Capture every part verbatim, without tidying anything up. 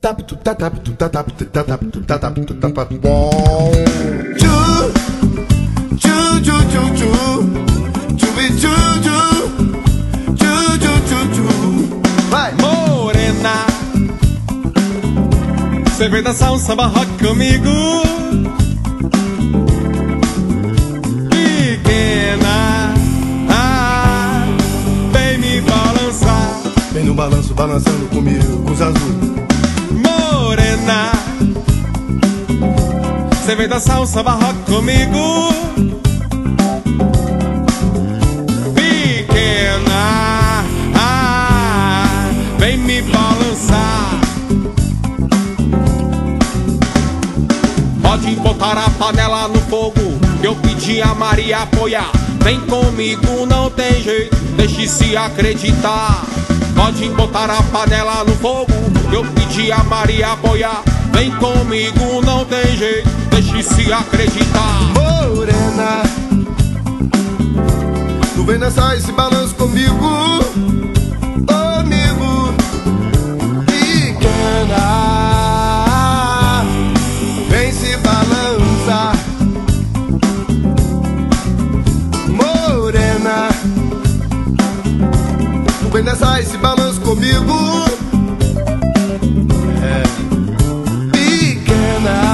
Tap tu tap tu tap tu tap tu tap tu tap bom. Chu chu chu chu chu chu chu chu chu chu chu chu. Vai, morena, cê vem dançar um samba rock comigo? Pequena, ah, vem me balançar. Vem no balanço, balançando comigo, com os azuis. Morena, cê vem dançar um samba rock comigo? Pequena, ah, vem me balançar. Pode botar a panela no fogo, eu pedi a Maria apoiar. Vem comigo, não tem jeito, deixe se acreditar. Pode botar a panela no fogo, eu pedi a Maria apoiar. Vem comigo, não tem jeito, deixe se acreditar. Morena, tu vem dançar esse balanço comigo, amigo. Pequena, vem se balançar. Morena, tu vem dançar esse balanço comigo. É. Pequena,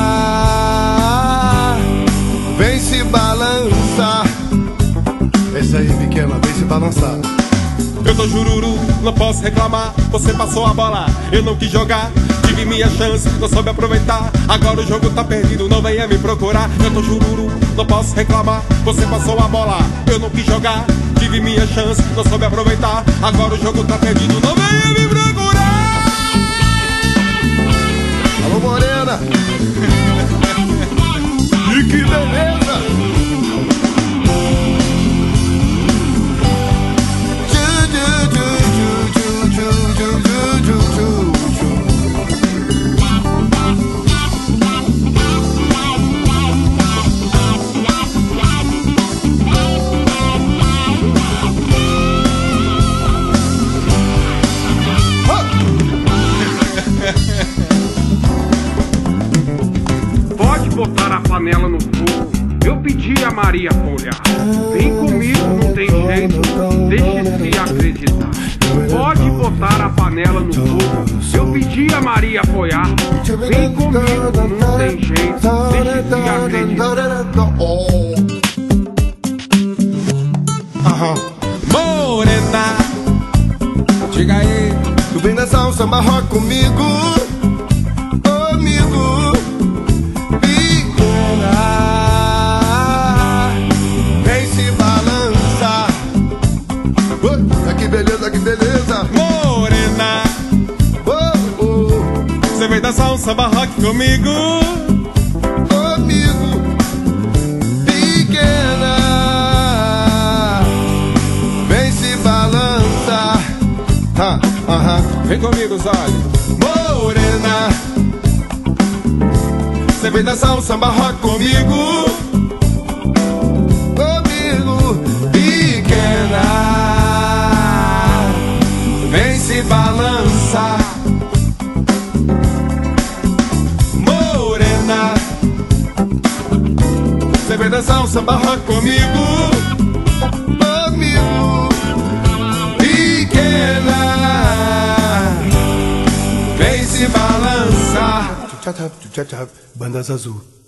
vem se balançar. É isso aí, pequena, vem se balançar. Eu tô jururu, não posso reclamar. Você passou a bola, eu não quis jogar. Tive minha chance, não soube aproveitar. Agora o jogo tá perdido, não venha me procurar. Eu tô jururu, não posso reclamar. Você passou a bola, eu não quis jogar. Tive minha chance, não soube aproveitar. Agora o jogo tá perdido, não venha me procurar. Alô, morena. E que beleza. Pode botar a panela no fogo, eu pedi a Maria apoiar. Vem comigo, não tem jeito, deixe se acreditar. Pode botar a panela no fogo, eu pedi a Maria apoiar. Vem comigo, não tem jeito, deixe se acreditar. Aham. Morena, diga aí. Tu vem dançar um samba rock comigo, amigo. Pequena, vem se balançar. Oh, que beleza, que beleza. Morena, Oh, oh, você vem dançar um samba rock comigo? amigo. Pequena, vem se balançar. Ah, aham. Vem comigo, Zóio. Morena, você vem dançar um samba rock comigo, amigo. Pequena, vem se balançar. Morena, você vem dançar um samba rock comigo, amigo. Pequena, vem se balançar. Bandas Azul.